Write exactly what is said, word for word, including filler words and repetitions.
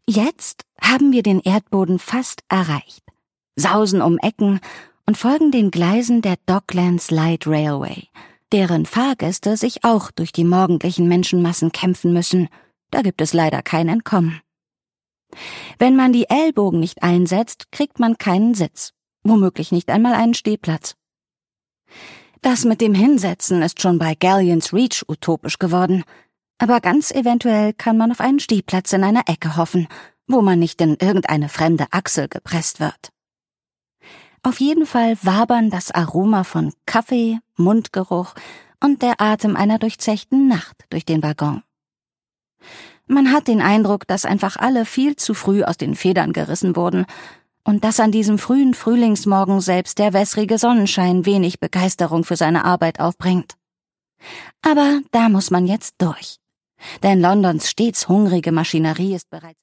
Jetzt haben wir den Erdboden fast erreicht, sausen um Ecken und folgen den Gleisen der Docklands Light Railway, deren Fahrgäste sich auch durch die morgendlichen Menschenmassen kämpfen müssen. Da gibt es leider kein Entkommen. Wenn man die Ellbogen nicht einsetzt, kriegt man keinen Sitz, womöglich nicht einmal einen Stehplatz. Das mit dem Hinsetzen ist schon bei Galleons Reach utopisch geworden, aber ganz eventuell kann man auf einen Stehplatz in einer Ecke hoffen, wo man nicht in irgendeine fremde Achsel gepresst wird. Auf jeden Fall wabern das Aroma von Kaffee, Mundgeruch und der Atem einer durchzechten Nacht durch den Waggon. Man hat den Eindruck, dass einfach alle viel zu früh aus den Federn gerissen wurden und dass an diesem frühen Frühlingsmorgen selbst der wässrige Sonnenschein wenig Begeisterung für seine Arbeit aufbringt. Aber da muss man jetzt durch, denn Londons stets hungrige Maschinerie ist bereits